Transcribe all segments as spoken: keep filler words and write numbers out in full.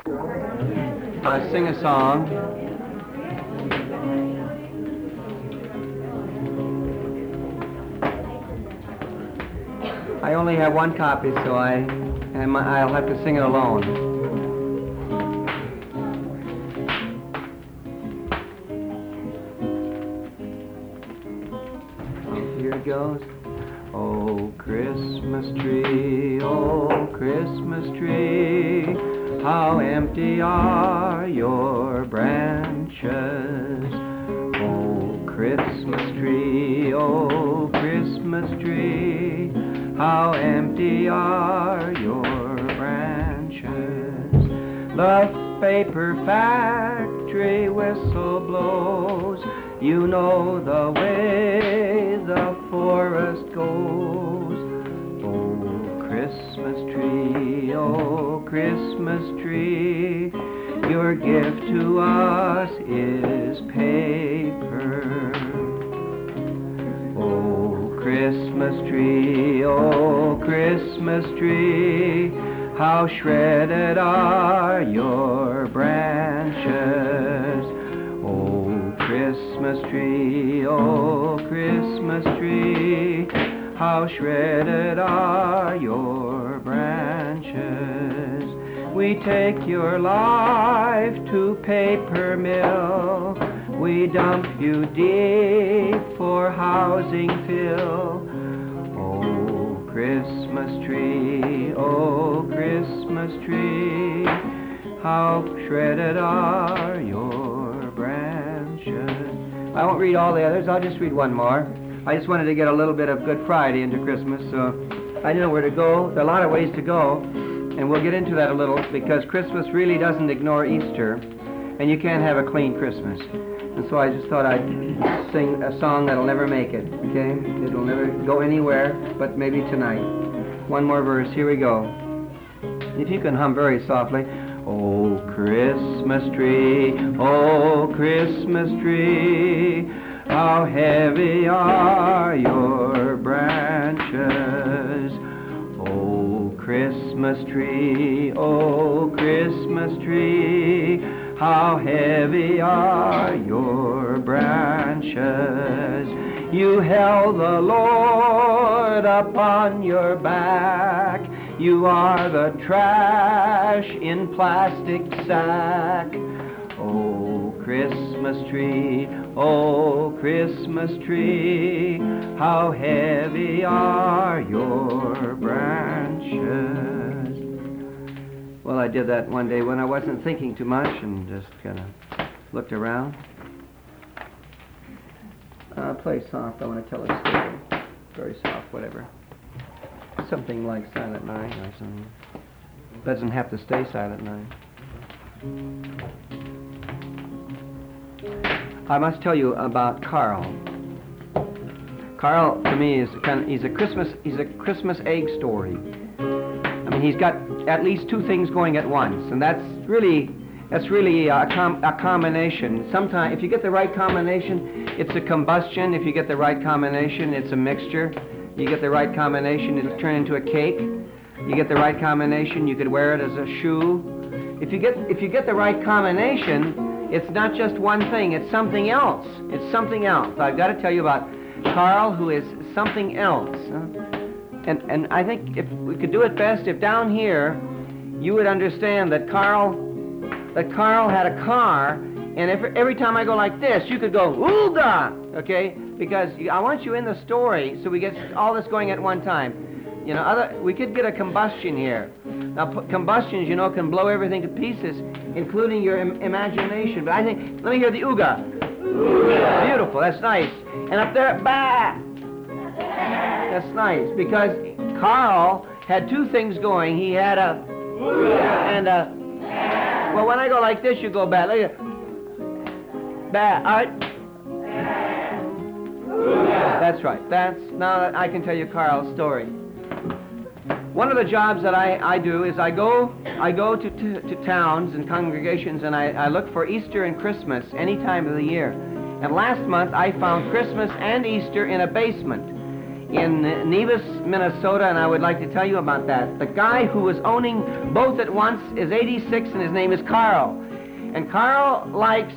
I sing a song. I only have one copy, so I, and I'll have to sing it alone. Here it goes. Oh, Christmas tree, oh, Christmas tree, how empty are your branches. Oh, Christmas tree, oh, Christmas tree, how empty are your branches. The paper factory whistle blows, you know the way the forest goes. Oh, Christmas tree, oh, Christmas tree, your gift to us is paper. Oh, Christmas tree, oh, Christmas tree, how shredded are your branches. Oh, Christmas tree, oh, Christmas tree, how shredded are your branches. We take your life to paper mill, we dump you deep for housing fill. Oh, Christmas tree, oh, Christmas tree, how shredded are your branches. I won't read all the others, I'll just read one more. I just wanted to get a little bit of Good Friday into Christmas, so I didn't know where to go. There are a lot of ways to go, and we'll get into that a little, because Christmas really doesn't ignore Easter, and you can't have a clean Christmas. And so I just thought I'd sing a song that'll never make it, okay? It'll never go anywhere, but maybe tonight. One more verse, here we go. If you can hum very softly. Oh, Christmas tree, oh, Christmas tree, how heavy are your branches. Oh, Christmas tree, oh, Christmas tree, how heavy are your branches. You held the Lord upon your back. You are the trash in plastic sack. Oh, Christmas tree, oh, Christmas tree, how heavy are your branches. Well, I did that one day when I wasn't thinking too much and just kind of looked around. Uh, play soft, I want to tell a story. Very soft, whatever. Something like Silent Night or something. Doesn't have to stay Silent Night. I must tell you about Carl. Carl, to me, is kind of, he's a Christmas he's a Christmas egg story. I mean, he's got at least two things going at once, and that's really that's really a, com a combination. Sometimes, if you get the right combination, it's a combustion. If you get the right combination, it's a mixture. You get the right combination, it'll turn into a cake. You get the right combination, you could wear it as a shoe. If you get if you get the right combination, it's not just one thing, it's something else. It's something else. I've got to tell you about Carl, who is something else. And and I think if we could do it best if down here you would understand that Carl that Carl had a car, and if every time I go like this, you could go ooga, okay? Because I want you in the story so we get all this going at one time. You know, other we could get a combustion here. Now, combustions, you know, can blow everything to pieces, including your im imagination. But I think, let me hear the ooga. Ooga. Beautiful, that's nice. And up there, bah! That's nice, because Carl had two things going. He had a ooga and a... Well, when I go like this, you go bah. Look at... Bah, all right? That's right. That's now I can tell you Carl's story. One of the jobs that I, I do is I go I go to, to, to towns and congregations, and I, I look for Easter and Christmas any time of the year. And last month I found Christmas and Easter in a basement. in Nevis, Minnesota, and I would like to tell you about that. The guy who was owning both at once is eighty-six, and his name is Carl. And Carl likes...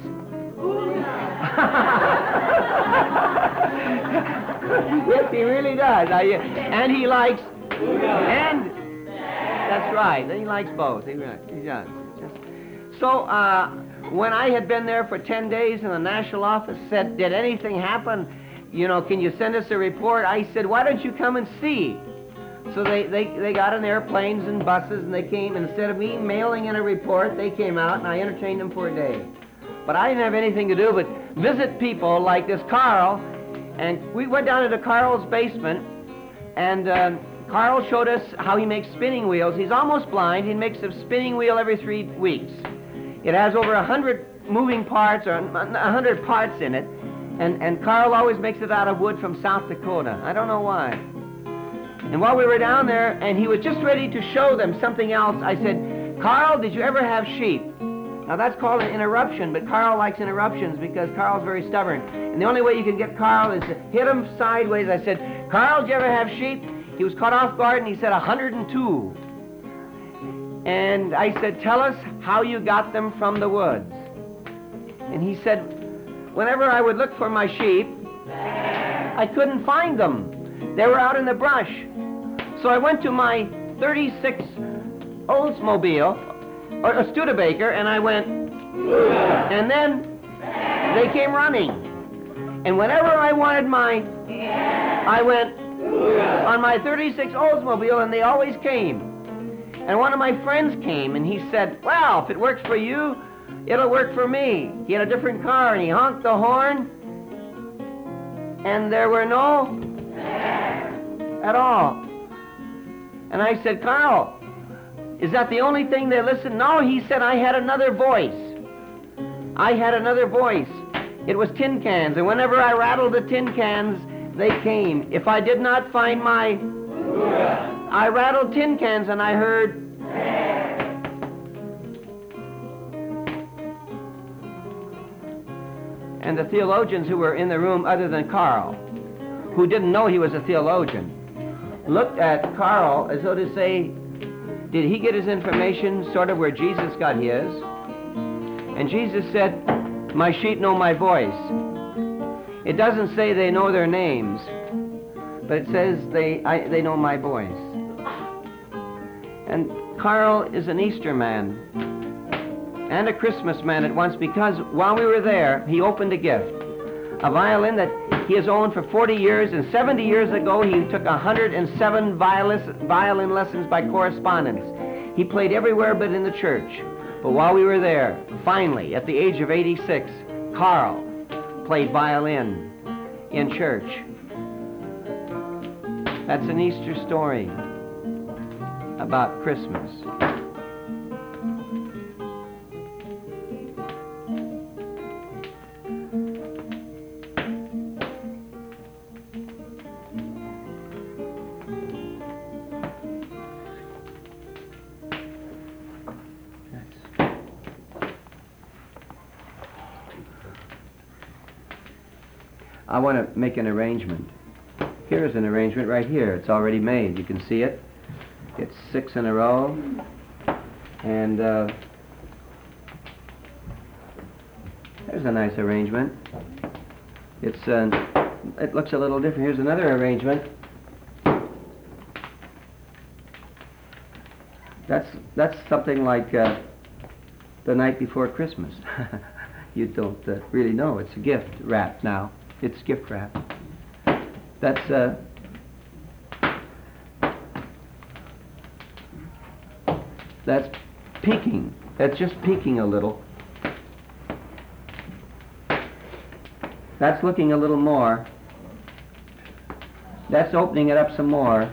Yes, he really does. I, and he likes... And... That's right. He likes both. He, he does. Just, so, uh, when I had been there for ten days and the national office said, did anything happen? You know, can you send us a report? I said, why don't you come and see? So they, they, they got in airplanes and buses, and they came, and instead of me mailing in a report, they came out, and I entertained them for a day. But I didn't have anything to do but visit people like this Carl, and we went down into Carl's basement, and uh, Carl showed us how he makes spinning wheels. He's almost blind. He makes a spinning wheel every three weeks. It has over a hundred moving parts, or a hundred parts in it, and, and Carl always makes it out of wood from South Dakota. I don't know why. And while we were down there, and he was just ready to show them something else, I said, Carl, did you ever have sheep? Now that's called an interruption, but Carl likes interruptions because Carl's very stubborn. And the only way you can get Carl is to hit him sideways. I said, Carl, did you ever have sheep? He was caught off guard, and he said, a hundred and two. And I said, tell us how you got them from the woods. And he said, whenever I would look for my sheep, I couldn't find them. They were out in the brush. So I went to my thirty-six Oldsmobile, or a Studebaker, and I went, and then they came running. And whenever I wanted my, I went on my thirty-six Oldsmobile, and they always came. And one of my friends came, and he said, well, if it works for you, it'll work for me. He had a different car, and he honked the horn, and there were no at all. And I said, Carl, is that the only thing they listen? No, he said, I had another voice. I had another voice. It was tin cans, and whenever I rattled the tin cans, they came. If I did not find my... I rattled tin cans, and I heard... And the theologians who were in the room other than Carl, who didn't know he was a theologian, looked at Carl as though to say, did he get his information sort of where Jesus got his? And Jesus said, my sheep know my voice. It doesn't say they know their names, but it says they, I, they know my voice. And Carl is an Easter man and a Christmas man at once, because while we were there, he opened a gift, a violin that he has owned for forty years, and seventy years ago he took one hundred seven violin lessons by correspondence. He played everywhere but in the church. But while we were there, finally, at the age of eighty-six, Carl played violin in church. That's an Easter story about Christmas. I want to make an arrangement. Here's an arrangement right here. It's already made. You can see it. It's six in a row. And uh, there's a nice arrangement. It's uh, it looks a little different. Here's another arrangement. That's, that's something like uh, the night before Christmas. You don't uh, really know. It's a gift wrap now. It's gift wrap. That's uh, that's peeking. That's just peeking a little. That's looking a little more. That's opening it up some more.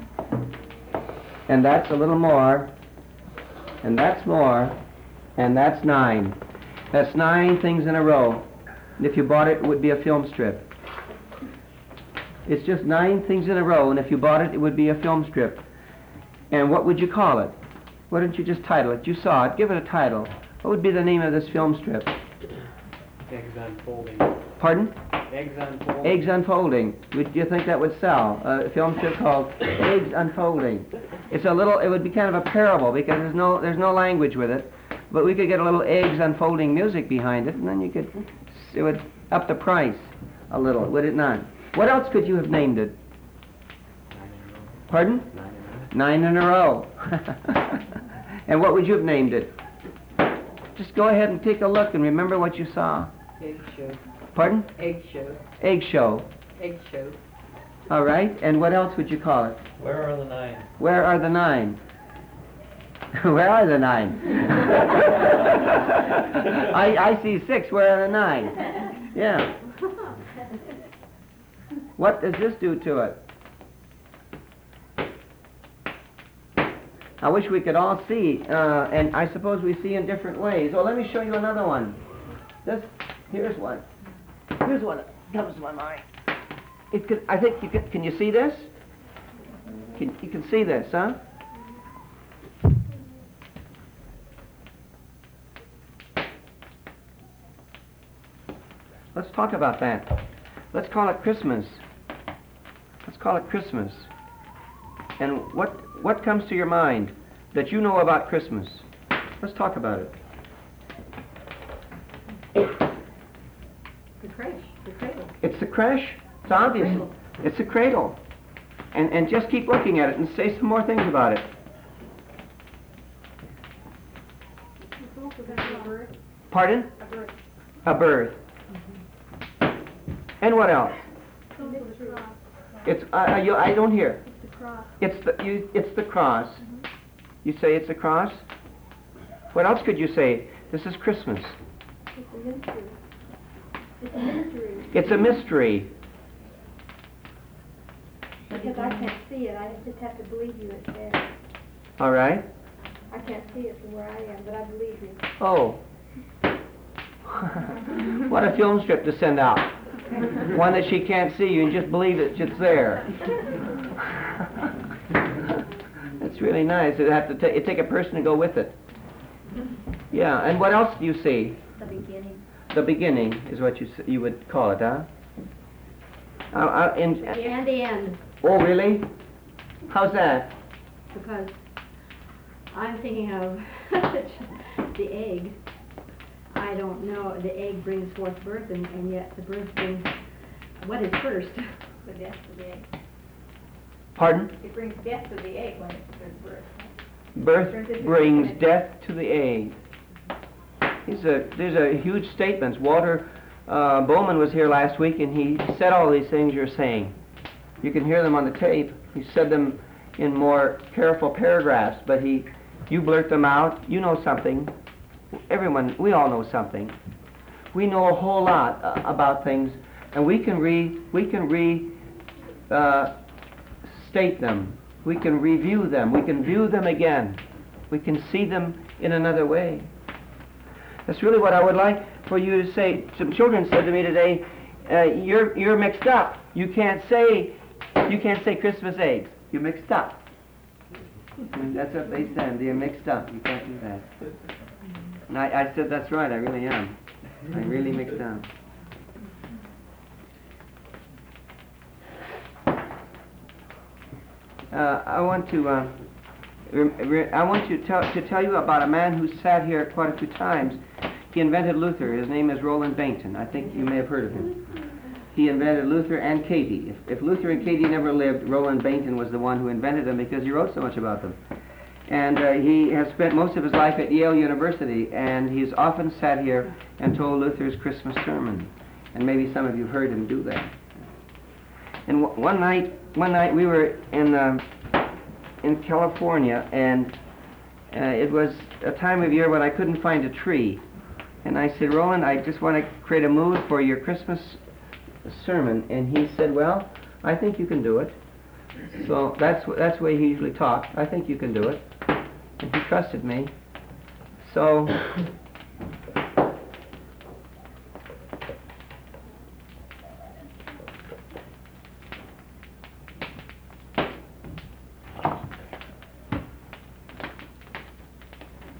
And that's a little more. And that's more. And that's nine. That's nine things in a row. And if you bought it, it would be a film strip. It's just nine things in a row, and if you bought it, it would be a film strip. And what would you call it? Why don't you just title it? You saw it. Give it a title. What would be the name of this film strip? Eggs Unfolding. Pardon? Eggs Unfolding. Eggs Unfolding. Would you think that would sell? A film strip called Eggs Unfolding. It's a little, it would be kind of a parable because there's no, there's no language with it. But we could get a little eggs unfolding music behind it, and then you could, it would up the price a little, would it not? What else could you have named it? Pardon? Nine in a row. And what would you have named it? Just go ahead and take a look and remember what you saw. Egg show. Pardon? Egg show. Egg show. Egg show. All right. And what else would you call it? Where are the nine? Where are the nine? Where are the nine? I, I see six. Where are the nine? Yeah. What does this do to it? I wish we could all see, uh, and I suppose we see in different ways. Well, let me show you another one. This, here's one. Here's one that comes to my mind. It could, I think you can. Can you see this? Can, you can see this, huh? Let's talk about that. Let's call it Christmas. Let's call it Christmas. And what what comes to your mind that you know about Christmas? Let's talk about it. The creche. The cradle. It's the creche. It's obvious. It's the cradle. And and just keep looking at it and say some more things about it. It's also got a birth. Pardon? A birth. A birth. And what else? It's also the cross. It's uh, you, I don't hear. It's the cross. It's the you. It's the cross. Mm-hmm. You say it's the cross. What else could you say? This is Christmas. It's a mystery. It's a mystery. It's a mystery. Because I can't see it. I just have to believe you it's there. All right. I can't see it from where I am, but I believe you. Oh. What a film strip to send out. One that she can't see you and just believe it, it's there. That's really nice. It'd have to ta- it'd take a person to go with it. Yeah, and what else do you see? The beginning. The beginning is what you s- you would call it, huh? Uh, uh, in, And the end. oh, really? How's that? Because I'm thinking of the egg. I don't know, the egg brings forth birth, and, and yet the birth brings, what is first? The death of the egg. Pardon? It brings death to the egg when it's birth. Birth brings death to the egg. These are, these are huge statements. Walter uh, Bowman was here last week, and he said all these things you're saying. You can hear them on the tape. He said them in more careful paragraphs, but he, you blurt them out. You know something. Everyone, we all know something. We know a whole lot uh, about things, and we can re, we can re, uh, state them. We can review them. We can view them again. We can see them in another way. That's really what I would like for you to say. Some children said to me today, uh, "You're you're mixed up. You can't say, you can't say Christmas eggs. You're mixed up." And that's what they said. They're mixed up. You can't do that. And I, I said, that's right, I really am. I'm really mixed up. Uh, I want to, uh, re re I want to tell, to tell you about a man who sat here quite a few times. He invented Luther. His name is Roland Bainton. I think you may have heard of him. He invented Luther and Katie. If, if Luther and Katie never lived, Roland Bainton was the one who invented them because he wrote so much about them. And uh, he has spent most of his life at Yale University, and he's often sat here and told Luther's Christmas sermon. And maybe some of you heard him do that. And w one night, one night we were in uh, in California, and uh, it was a time of year when I couldn't find a tree. And I said, Roland, I just want to create a mood for your Christmas sermon. And he said, well, I think you can do it. So that's that's the way he usually talked. I think you can do it. And he trusted me. So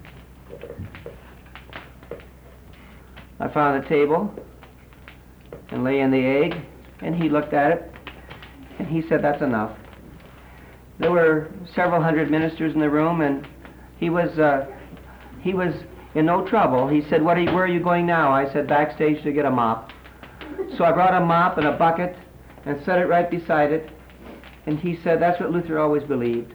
I found a table, and and lay in the egg, and he looked at it, and he said, "That's enough." There were several hundred ministers in the room, and he was uh, he was in no trouble. He said, "What are you, where are you going now?" I said, "Backstage to get a mop." So I brought a mop and a bucket and set it right beside it, and he said, "That's what Luther always believed."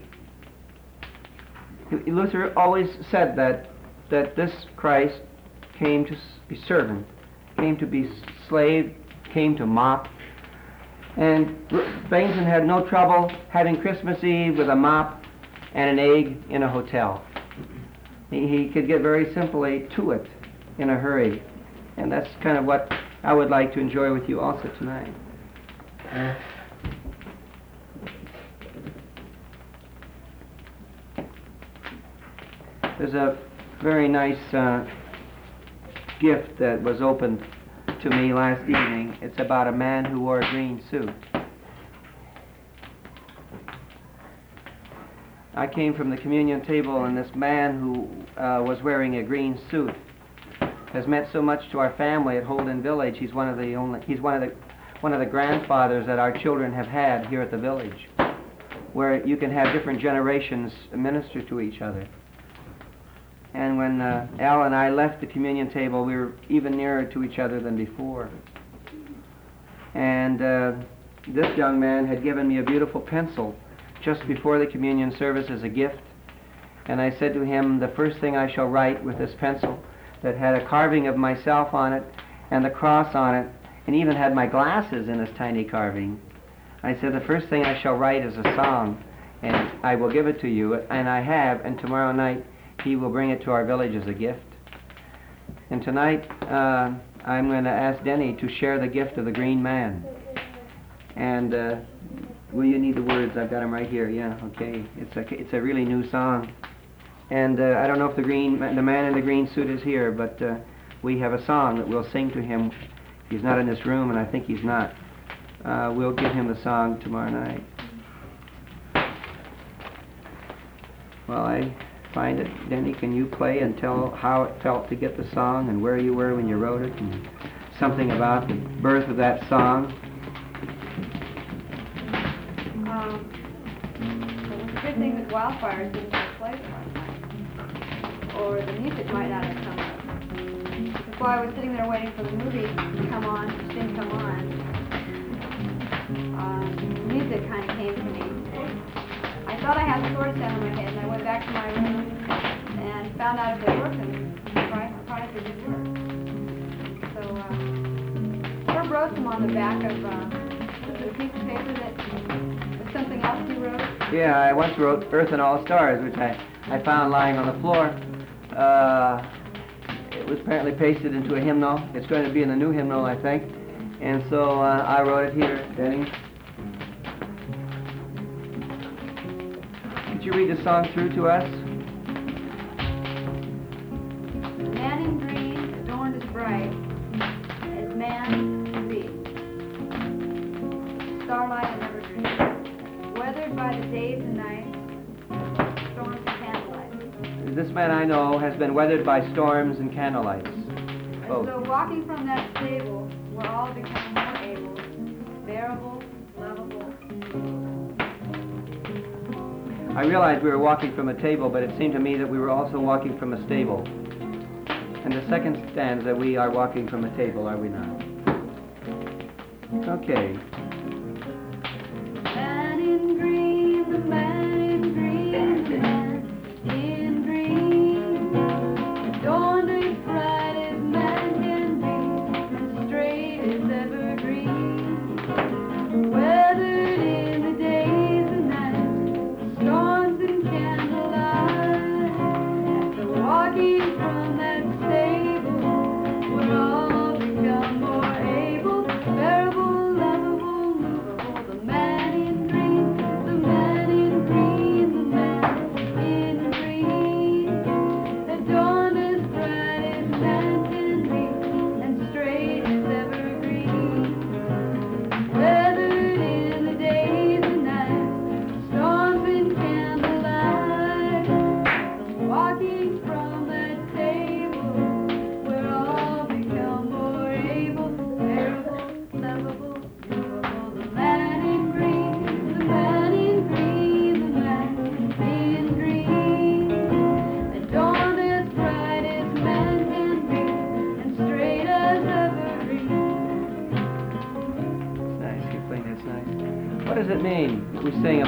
Luther always said that that this Christ came to be servant, came to be slave, came to mop. And Bainson had no trouble having Christmas Eve with a mop and an egg in a hotel. He, he could get very simply to it in a hurry. And that's kind of what I would like to enjoy with you also tonight. There's a very nice uh, gift that was opened to me last evening. It's about a man who wore a green suit. I came from the communion table, and this man who uh, was wearing a green suit has meant so much to our family at Holden Village. He's one of the only he's one of the one of the grandfathers that our children have had here at the village, where you can have different generations minister to each other. And when uh, Al and I left the communion table, we were even nearer to each other than before. And uh, this young man had given me a beautiful pencil just before the communion service as a gift. And I said to him, the first thing I shall write with this pencil, that had a carving of myself on it and the cross on it, and even had my glasses in this tiny carving. I said, the first thing I shall write is a song, and I will give it to you. And I have, and tomorrow night he will bring it to our village as a gift. And tonight uh, I'm going to ask Denny to share the gift of the green man. And uh, will you need the words? I've got them right here. Yeah, okay. It's a it's a really new song. And uh, I don't know if the green the man in the green suit is here, but uh, we have a song that we'll sing to him. He's not in this room, and I think he's not. Uh, we'll give him the song tomorrow night. Well, I find it. Denny, can you play and tell how it felt to get the song and where you were when you wrote it and something about the birth of that song? Um, well, it's a good thing that wildfires didn't play last night, or the music might not have come up. That's why I was sitting there waiting for the movie to come on, which didn't come on. Um, the music kind of came to me. I thought I had the sword sound in my head, and I went back to my room and found out if they worked, and surprised they did work. So, uh, Herb wrote them on the back of uh, the piece of paper that was something else you wrote. Yeah, I once wrote Earth and All Stars, which I, I found lying on the floor. Uh, it was apparently pasted into a hymnal. It's going to be in the new hymnal, I think. And so uh, I wrote it here, Denny. Could you read the song through to us? The man in green, adorned as bright as man can be. Starlight and evergreen, weathered by the days and nights, storms and candlelight. This man I know has been weathered by storms and candlelights. And Both. so walking from that stable, we're all becoming more able, bearable, lovable. I realized we were walking from a table, but it seemed to me that we were also walking from a stable. And the second stanza, we are walking from a table, are we not? Okay. Man in green, the man in green, the man in green, adorned as bright as man can be, and straight as evergreen, weathered in the days and nights, storms and candlelight. After walking from that stable, we're all become more able, bearable, lovable,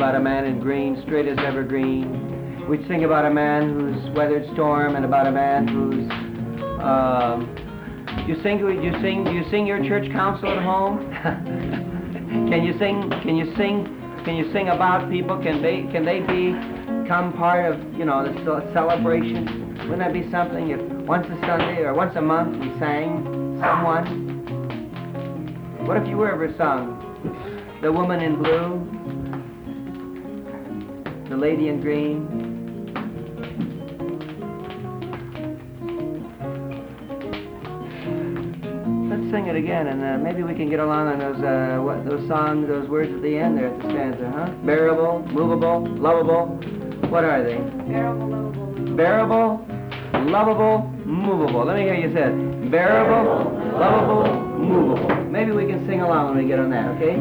about a man in green, straight as evergreen. We'd sing about a man who's weathered storm and about a man who's, um, you sing, you sing, you sing your church council at home? Can you sing, can you sing, can you sing about people? Can they, can they become part of, you know, the celebration? Wouldn't that be something if once a Sunday or once a month we sang someone? What if you were ever sung? The woman in blue, the lady in green. Let's sing it again, and uh, maybe we can get along on those uh, what, those songs, those words at the end there at the stanza, huh? Bearable, movable, lovable. What are they? Bearable, lovable, movable. Bearable, lovable, movable. Let me hear you say it. Bearable, lovable, movable. Maybe we can sing along when we get on that, okay?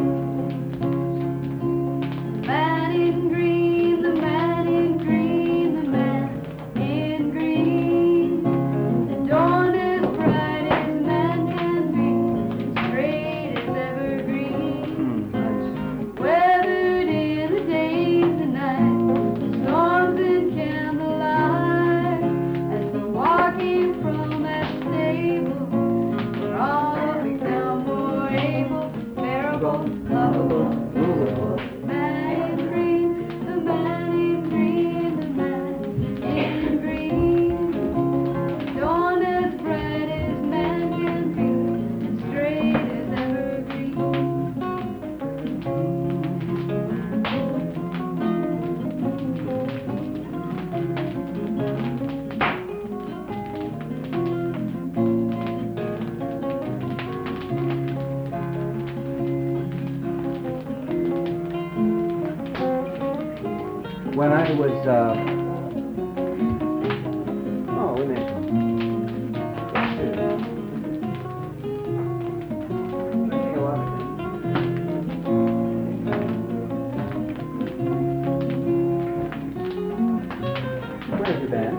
Man in green, the man in green, the man in green. The dawn as bright as man can be, straight as evergreen. Hmm, Weathered in the days and nights, storms in candlelight, as the walking from that stable, we're all become more able, bearable, lovable, movable. man in green, the man in green, the man in green. Dawn as bright as man can be, and straight as evergreen. When I was, uh, oh, wait a minute. Let's go up. Where's the band?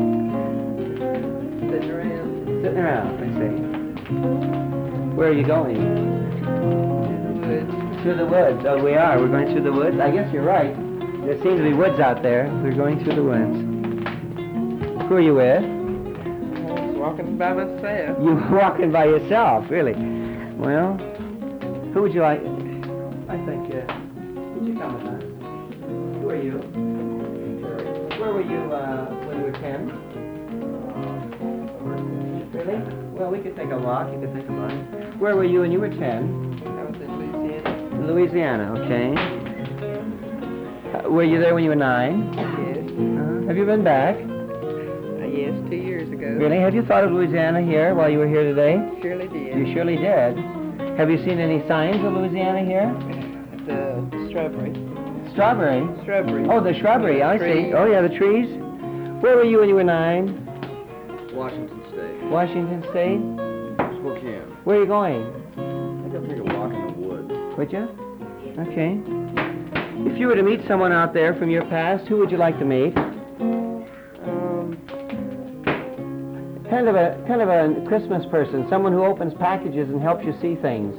Sitting around. Sitting around, let's see. Where are you going? In the woods. Through the woods. Oh, we are. We're going through the woods. I guess you're right. There seems to be woods out there. We're going through the woods. Who are you with? I was walking by myself. You were walking by yourself, really? Well, who would you like? I think, uh, would you come with us? Who are you? Where were you uh, when you were ten? Really? Well, we could take a walk. You could think about it. Where were you when you were ten? I was in Louisiana. Louisiana, okay. Uh, were you there when you were nine? Yes. Uh, have you been back? Uh, yes, two years ago. Really? Have you thought of Louisiana here while you were here today? Surely did. You surely did. Have you seen any signs of Louisiana here? The strawberry. Strawberry? Shrubbery. Oh, the shrubbery, I see. Trees. Oh, yeah, the trees. Where were you when you were nine? Washington State. Washington State? Spokane. Where are you going? I think I'll take a walk in the woods. Would you? Okay. If you were to meet someone out there from your past, who would you like to meet? Um, Kind of a kind of a Christmas person, someone who opens packages and helps you see things.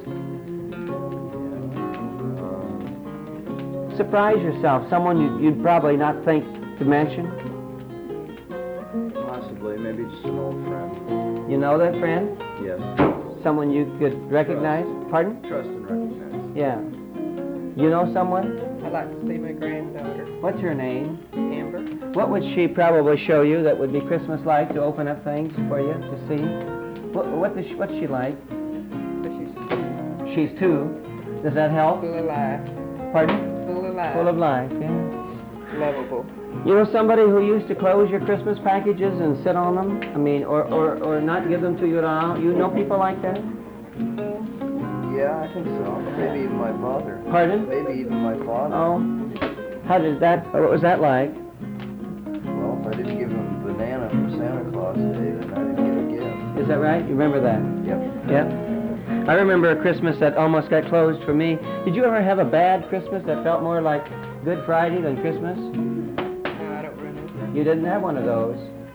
Surprise yourself, someone you'd, you'd probably not think to mention. Possibly, maybe just an old friend. You know that friend? Yes. Someone you could recognize? Pardon? Trust and recognize. Yeah. You know someone? I'd like to see my granddaughter, What's her name? Amber. What would she probably show you that would be Christmas-like to open up things for you to see? What, what does she, what's she like? But she's She's two. Does that help? full of life. Pardon? Full of life. Full of life, yeah. Lovable. You know somebody who used to close your Christmas packages and sit on them? I mean, or, or, or not give them to you at all? You know people like that? Yeah, I think so. Maybe even my father. Pardon? Maybe even my father. Oh. How did that, what was that like? Well, if I didn't give him a banana for Santa Claus Day, then I didn't get a gift. Is that right? You remember that? Yep. Yeah. I remember a Christmas that almost got closed for me. Did you ever have a bad Christmas that felt more like Good Friday than Christmas? No, I don't remember. You didn't have one of those.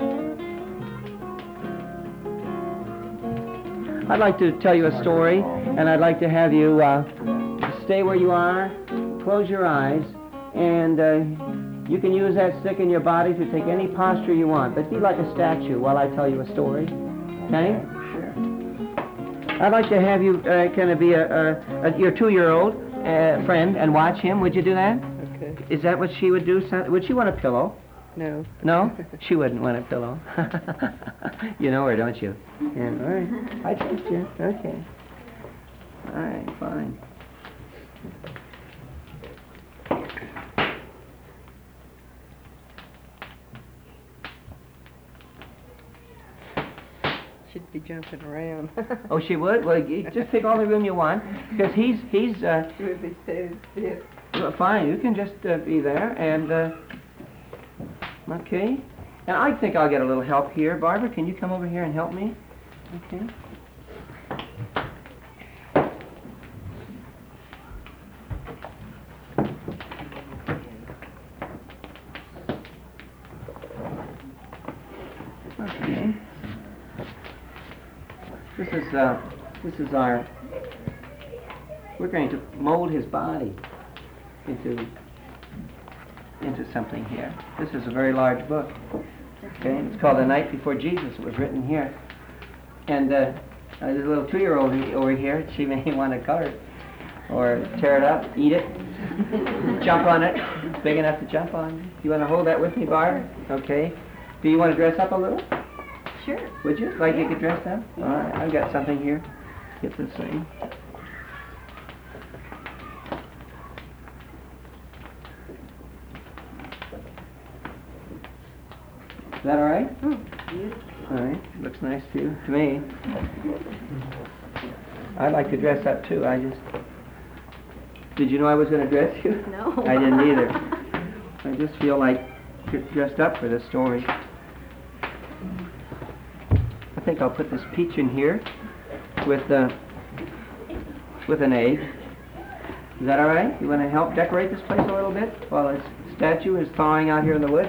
I'd like to tell you a story, and I'd like to have you uh, stay where you are, close your eyes, And uh, you can use that stick in your body to take any posture you want, but be like a statue while I tell you a story. Okay? Sure. I'd like to have you uh, kind of be a, a, a your two-year-old uh, friend and watch him. Would you do that? Okay. Is that what she would do? So- Would she want a pillow? No. No? She wouldn't want a pillow. You know her, don't you? Yeah, all right. I trust you. Okay. All right, fine. She'd be jumping around. Oh, she would? Well, you just take all the room you want, because he's, he's, uh, She would be standing still. well, fine, you can just uh, be there, and, uh, okay. And I think I'll get a little help here. Barbara, can you come over here and help me? Okay. Okay. This is, uh, this is our, we're going to mold his body into, into something here. This is a very large book. Okay, it's called The Night Before Jesus. It was written here. And, uh, uh, there's a little two-year-old over here. She may want to color it, or tear it up, eat it, jump on it. It's big enough to jump on. You want to hold that with me, Barb? Okay. Do you want to dress up a little? Sure. Would you? Like you could dress up? All right, I've got something here. Get this thing. Is that all right? All right. Looks nice to you, to me. I'd like to dress up too. I just. Did you know I was going to dress you? No. I didn't either. I just feel like get dressed up for this story. I think I'll put this peach in here with uh, with an egg. Is that all right? You want to help decorate this place a little bit while this statue is thawing out here in the woods?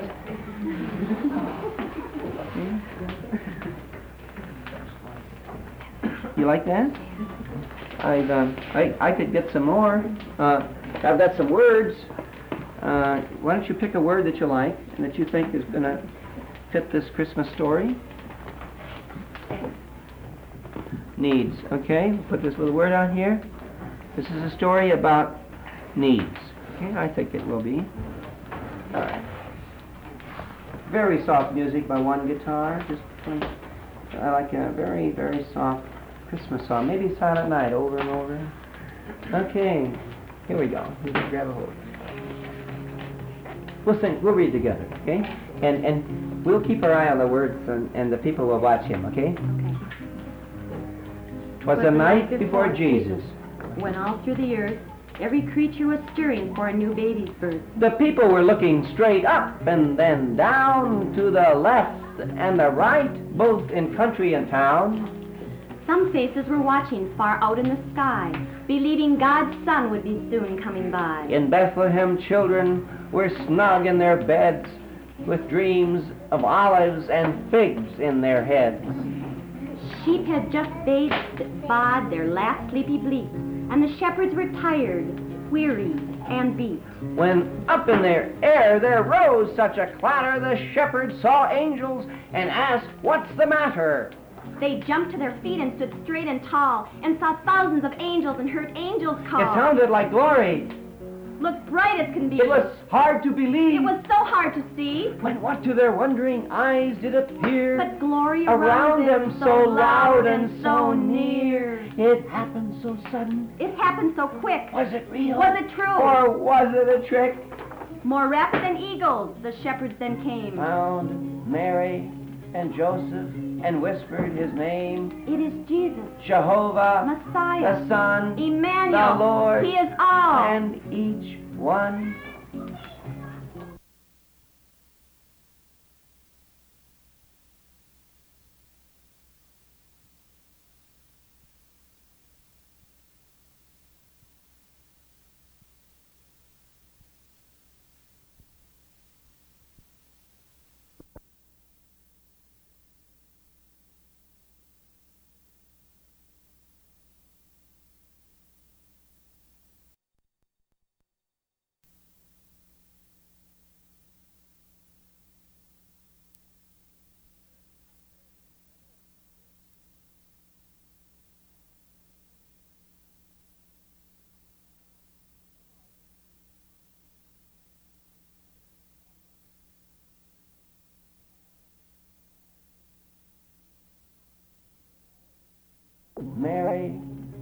You like that? I've, um, I I could get some more. Uh, I've got some words. Uh, why don't you pick a word that you like and that you think is going to fit this Christmas story? Needs. Okay, put this little word on here. This is a story about needs. Okay, I think it will be. All right. Very soft music by one guitar. Just play. I like a very, very soft Christmas song. Maybe Silent Night over and over. Okay, here we go. You can grab a hold. We'll sing. We'll read together. Okay, and and we'll keep our eye on the words, and, and the people will watch him. Okay. Okay. Was the night before Jesus. When all through the earth, every creature was stirring for a new baby's birth. The people were looking straight up and then down, to the left and the right, both in country and town. Some faces were watching far out in the sky, believing God's Son would be soon coming by. In Bethlehem, children were snug in their beds, with dreams of olives and figs in their heads. Sheep had just bathed, bawed their last sleepy bleat, and the shepherds were tired, weary, and beat. When up in their air there rose such a clatter, the shepherds saw angels and asked, "What's the matter?" They jumped to their feet and stood straight and tall, and saw thousands of angels and heard angels call. It sounded like glory. Looked bright as can be. It was hard to believe. It was so hard to see. When what to their wondering eyes did appear, But glory around around them so loud and so near. it happened so sudden. It happened so quick. Was it real? Was it true? Or was it a trick? More rapid than eagles, the shepherds then came. Found Mary and Joseph and whispered his name. It is Jesus, Jehovah, Messiah, the Son, Emmanuel. the Lord, He is all. and each one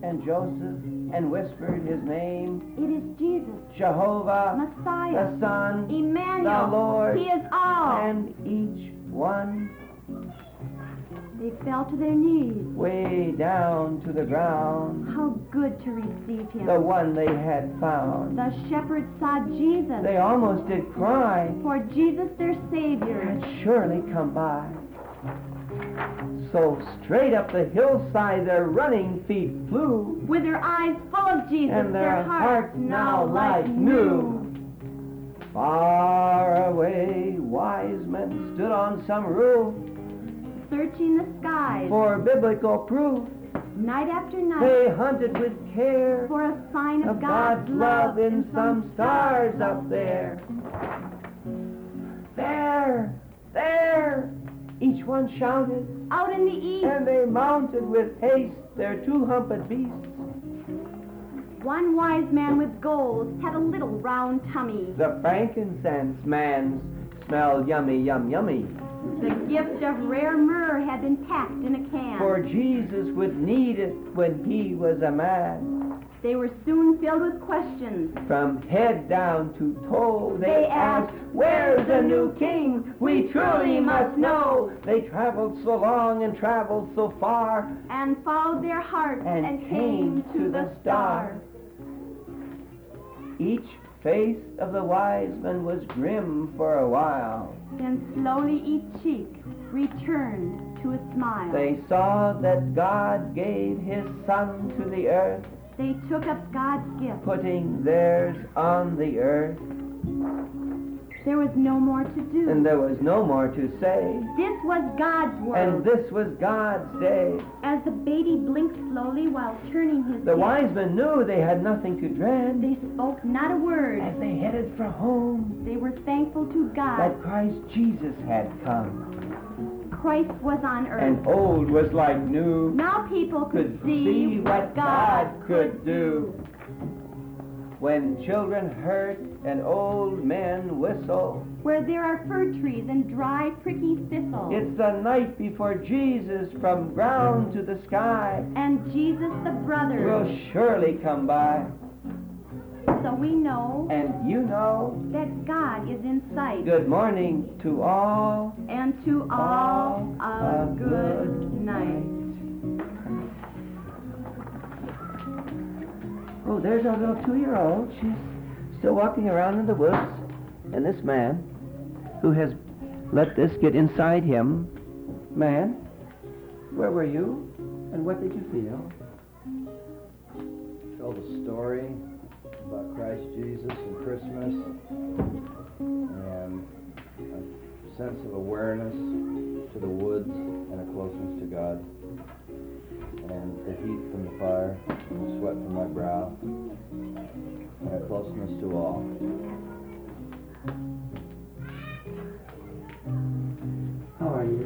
and Joseph and whispered his name, It is Jesus, Jehovah, Messiah, the Son, Emmanuel. the Lord, He is all. and each one They fell to their knees. way down to the ground, How good to receive him. the one they had found. The shepherds saw Jesus, They almost did cry, for Jesus their Savior. had surely come by. So straight up the hillside their running feet flew, With their eyes full of Jesus, and their hearts now like new. Far away wise men stood on some roof Searching the skies, for biblical proof. night after night, They hunted with care for a sign of, of God's love in some stars up there. There, there, each one shouted, Out in the east, and they mounted with haste their two-humped beasts. one wise man with gold had a little round tummy. The frankincense man's smelled yummy, yum, yummy. The gift of rare myrrh had been packed in a can. For Jesus would need it when he was a man. They were soon filled with questions. From head down to toe, they, They asked, asked, "Where's the new king? We truly must know." They traveled so long and traveled so far, And followed their hearts and, and, came to the star. Each face of the wise man was grim for a while. Then slowly each cheek returned to a smile. They saw that God gave his Son to the earth, They took up God's gift. putting theirs on the earth, There was no more to do. and there was no more to say. This was God's And world. this was God's day. As the baby blinked slowly while turning his The head, wise men knew they had nothing to dread. they spoke not a word. As they headed for home, They were thankful to God. that Christ Jesus had come, Christ was on earth. and old was like new, Now people could, could see what God could do. When children hurt and old men whistle, Where there are fir trees and dry, pricky thistles. it's the night before Jesus from ground to the sky And Jesus the brother. will surely come by. So we know And you know, that God is in sight. good morning to all. And to all a good night. Oh, there's our little two-year-old. She's still walking around in the woods. And this man, who has let this get inside him, man, where were you? And what did you feel? Tell the story about Christ Jesus and Christmas, and a sense of awareness to the woods and a closeness to God, and the heat from the fire, and the sweat from my brow, and a closeness to all. How are you?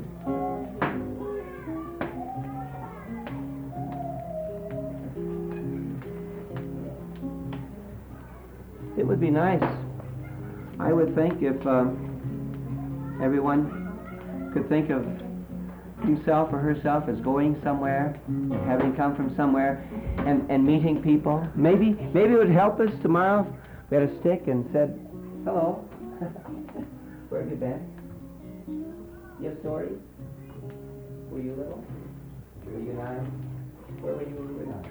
It would be nice, I would think, if uh, everyone could think of himself or herself as going somewhere and having come from somewhere and, and meeting people. Maybe maybe it would help us tomorrow if we had a stick and said, "Hello, where have you been? You have stories? Were you little? Were you nine? Where were you when you were nine?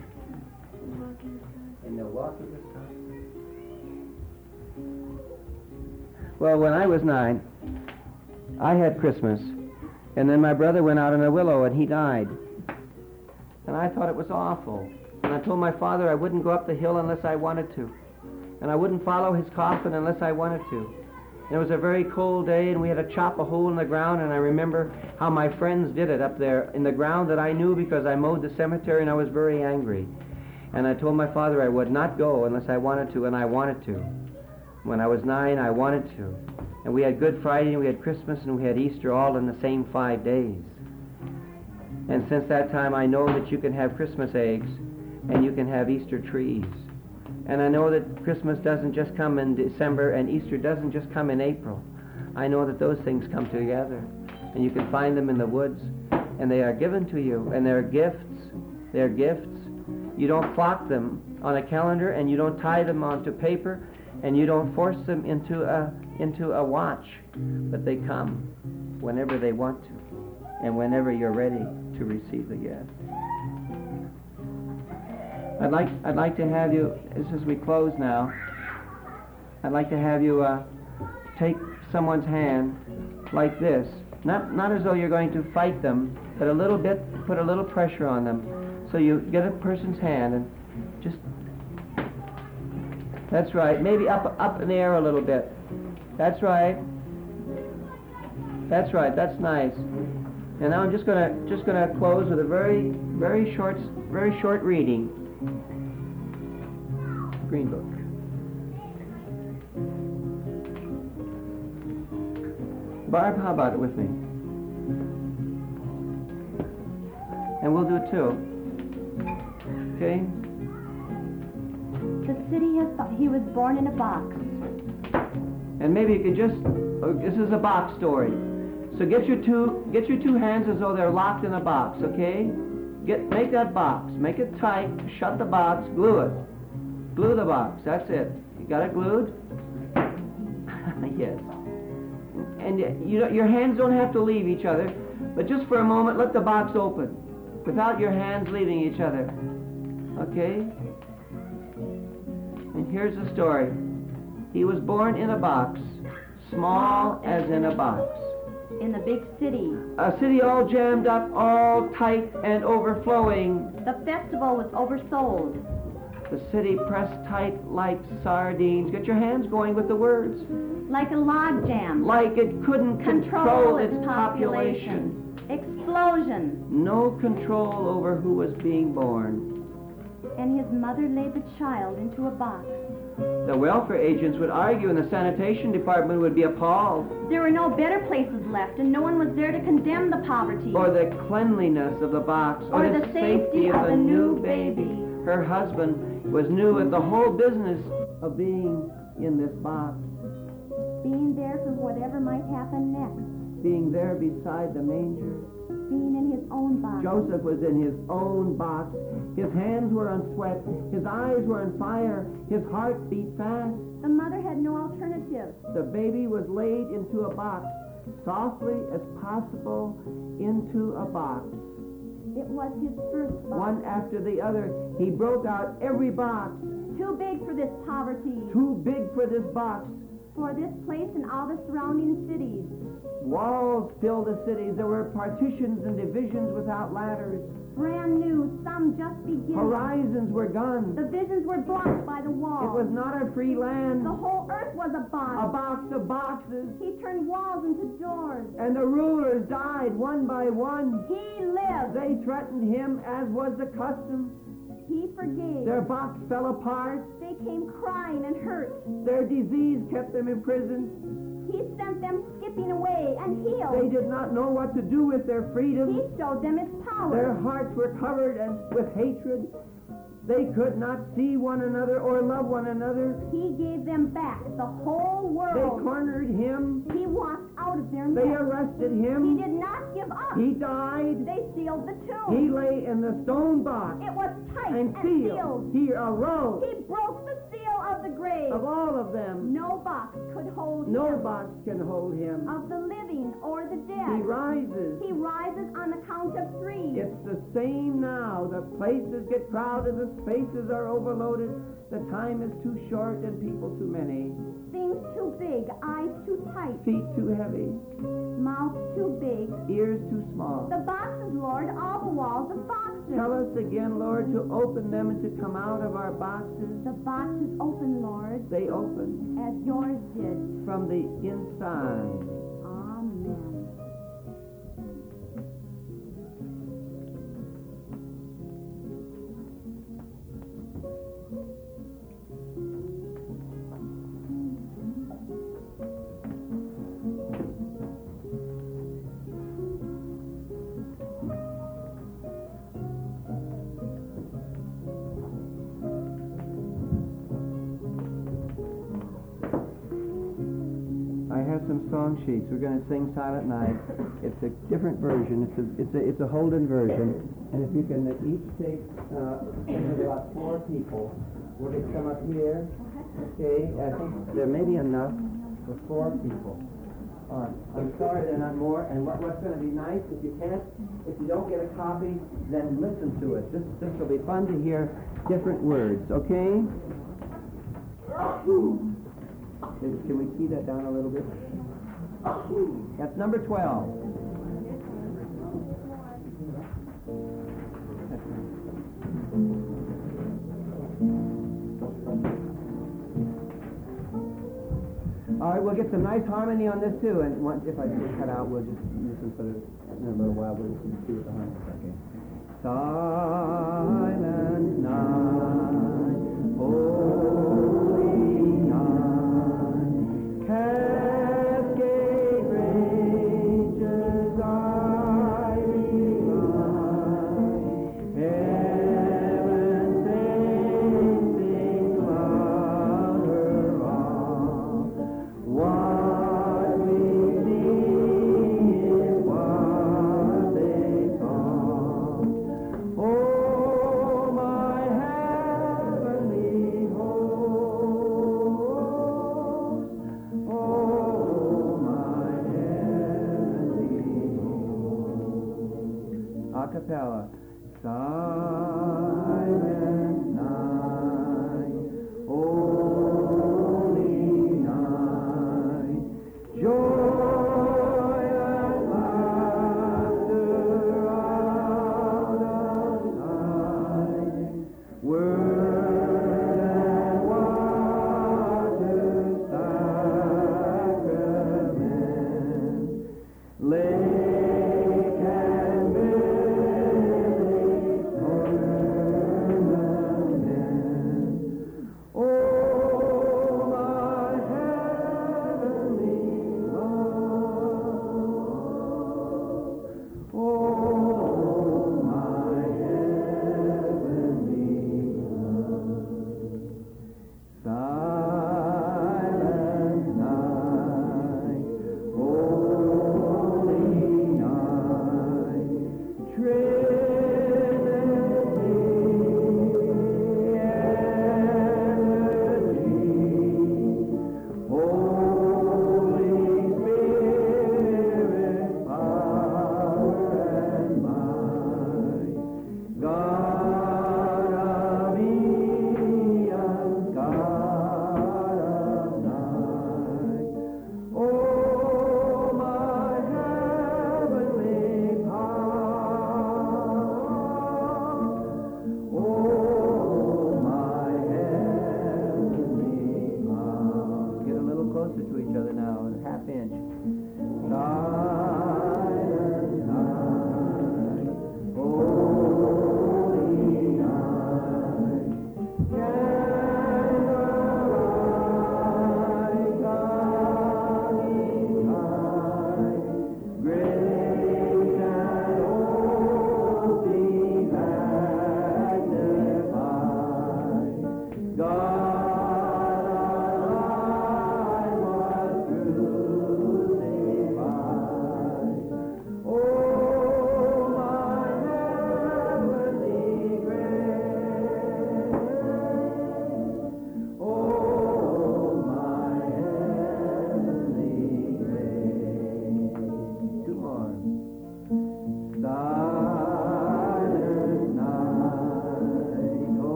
In Milwaukee, Wisconsin. Well, when I was nine, I had Christmas, and then my brother went out in a willow and he died. And I thought it was awful. And I told my father I wouldn't go up the hill unless I wanted to. And I wouldn't follow his coffin unless I wanted to. And it was a very cold day, and we had to chop a hole in the ground, and I remember how my friends did it up there in the ground that I knew because I mowed the cemetery, and I was very angry. And I told my father I would not go unless I wanted to, and I wanted to. When I was nine, I wanted to. And we had Good Friday, and we had Christmas, and we had Easter all in the same five days. And since that time, I know that you can have Christmas eggs, and you can have Easter trees. And I know that Christmas doesn't just come in December, and Easter doesn't just come in April. I know that those things come together. And you can find them in the woods, and they are given to you, and they're gifts. They're gifts. You don't flock them on a calendar, and you don't tie them onto paper, and you don't force them into a into a watch, but they come whenever they want to, and whenever you're ready to receive the gift. I'd like I'd like to have you, as we close now, I'd like to have you uh, take someone's hand like this, not not as though you're going to fight them, but a little bit, put a little pressure on them. So you get a person's hand and just, that's right, maybe up up in the air a little bit. That's right. That's right, that's nice. And now I'm just gonna just gonna close with a very very short very short reading. Green Book. Barb, how about it with me? And we'll do it too. Okay? The city has thought he was born in a box. And maybe you could just, oh, this is a box story. So get your two get your two hands as though they're locked in a box, okay? Get make that box, make it tight, shut the box, glue it. Glue the box, that's it. You got it glued? Yes. And you know, your hands don't have to leave each other, but just for a moment let the box open without your hands leaving each other. Okay? And here's the story. He was born in a box, small as in a box. In the big city. A city all jammed up, all tight and overflowing. The festival was oversold. The city pressed tight like sardines. Get your hands going with the words. Like a log jam. Like it couldn't control, Control its its population. population. Explosion. No control over who was being born. And his mother laid the child into a box. The welfare agents would argue and the sanitation department would be appalled. There were no better places left, and no one was there to condemn the poverty. Or the cleanliness of the box. Or the safety of the new baby. Her husband was new at the whole business of being in this box. Being there for whatever might happen next. Being there beside the manger. Being in his own box. Joseph was in his own box. His hands were on sweat. His eyes were on fire. His heart beat fast. The mother had no alternative. The baby was laid into a box, softly as possible into a box. It was his first box. One after the other, he broke out every box. Too big for this poverty. Too big for this box. For this place and all the surrounding cities. Walls filled the cities. There were partitions and divisions without ladders. Brand new, some just beginning. Horizons were gone. The visions were blocked by the walls. It was not a free land. The whole earth was a box. A box of boxes. He turned walls into doors. And the rulers died one by one. He lived. They threatened him, as was the custom. He forgave. Their box fell apart. They came crying and hurt. Their disease kept them imprisoned. He sent them skipping away and healed. They did not know what to do with their freedom. He showed them his power. Their hearts were covered and with hatred. They could not see one another or love one another. He gave them back the whole world. They cornered him. He walked out of their They midst. arrested He him. did not give up. He died. They sealed the tomb. He lay in the stone box It was tight and and sealed. sealed. He arose. He broke the seal of the grave. Of all of them, No box could hold no him. box can hold him. Of the living or the He dead. rises. He rises on the count of three. It's the same now. The places get crowded, the spaces are overloaded, the time is too short and people too many, Things too big, eyes too tight, feet too heavy, mouth too big. ears too small. The boxes, Lord, all the walls of boxes. Tell us again, Lord, to open them and to come out of our boxes. The boxes open, Lord, They open as yours did. from the inside. Amen. I have some songs song sheets. We're going to sing Silent Night. It's a different version. It's a it's a it's a Holden version. And if you can each take uh, about four people, we're going to come up here. Okay, I think there may be enough for four people. All right. I'm sorry there are not more. And what, what's going to be nice, if you can't, if you don't get a copy, then listen to it. This this will be fun to hear different words. Okay. Can, can we key that down a little bit? That's number twelve. All right, we'll get some nice harmony on this too, and once, if I just cut out, we'll just listen for the, in a little while. We'll see what the harmony is. Okay. Silent night, holy night, cascade ranges ivy line, heaven sings louder all. What we see is what they song. Oh, my heavenly host. Oh, my heavenly host. A cappella. Silent night, holy night, joy and laughter out of sight, word and water sacrament, lake and village ornament. Oh, my heavenly love. Oh, my heavenly love. Silent night, holy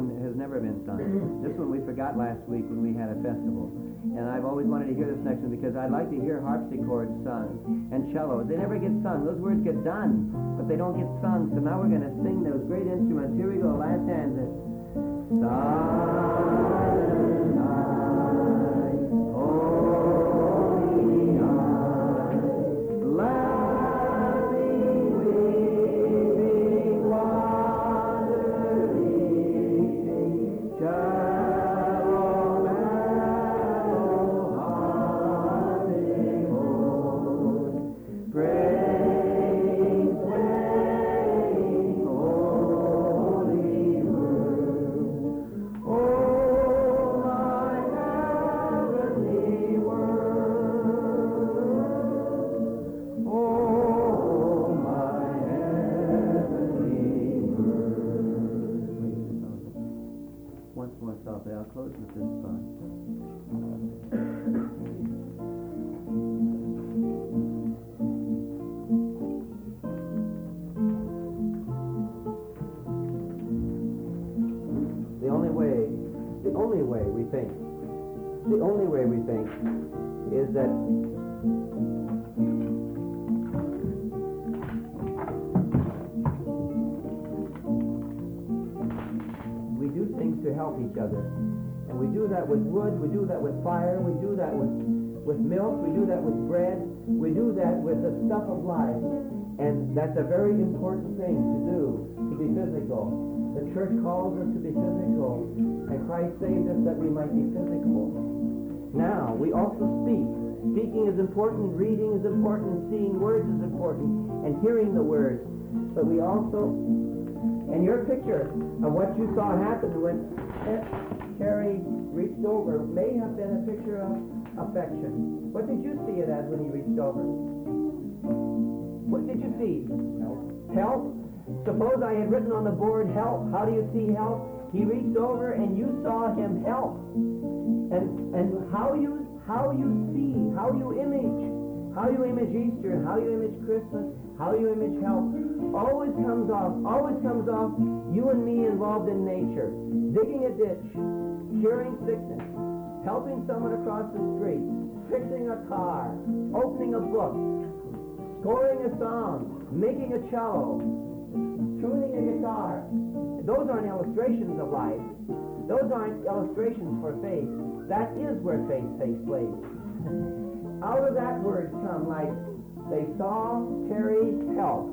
one has never been sung. This one we forgot last week when we had a festival. And I've always wanted to hear this next one because I'd like to hear harpsichords sung and cellos. They never get sung. Those words get done, but they don't get sung. So now we're going to sing those great instruments. Here we go, last stanza. Silent night, holy night, laughing, weeping, wandering, shallow meadow, haunting old, praise, swaying, holy word. Oh, my heavenly word. Oh, my heavenly word. Once more softly, I'll close with this thought. The only way, the only way we think, the only way we think is that we do things to help each other. And we do that with wood, we do that with fire, we do that with, with milk, we do that with bread, we do that with the stuff of life. And that's a very important thing to do, to be physical. The church calls us to be physical, and Christ saved us that we might be physical. Now, we also speak. Speaking is important, reading is important, seeing words is important, and hearing the words. But we also, and your picture of what you saw happen when Terry reached over may have been a picture of affection. What did you see it as when he reached over? What did you see? Help. Help? Suppose I had written on the board, help. How do you see help? He reached over and you saw him help. And and how you how you see, how you image, how you image Easter, how you image Christmas, how you image help, always comes off, always comes off you and me involved in nature. Digging a ditch, curing sickness, helping someone across the street, fixing a car, opening a book, scoring a song, making a cello, tuning a guitar. Those aren't illustrations of life. Those aren't illustrations for faith. That is where faith takes place. Out of that word come, like, they saw Terry help.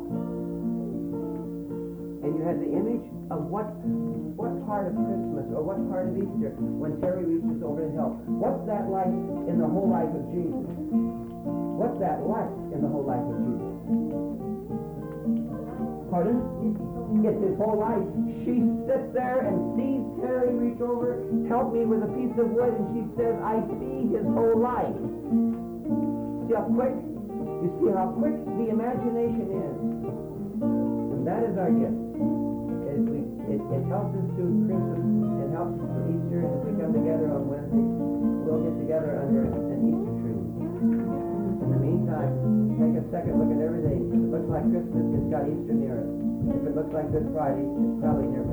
And you had the image of what what part of Christmas or what part of Easter when Terry reaches over to help. What's that like in the whole life of Jesus? What's that like in the whole life of Jesus? Pardon? It's his whole life. She sits there and sees Terry reach over, help me with a piece of wood, and she says, I see his whole life. See how quick? You see how quick the imagination is. And that is our gift. It, we, it, it helps us through Christmas. It helps us through Easter. And as we come together on Wednesday, we'll get together under an Easter tree. In the meantime, take a second look at everything. If it looks like Christmas, it's got Easter near it. If it looks like Good Friday, it's probably near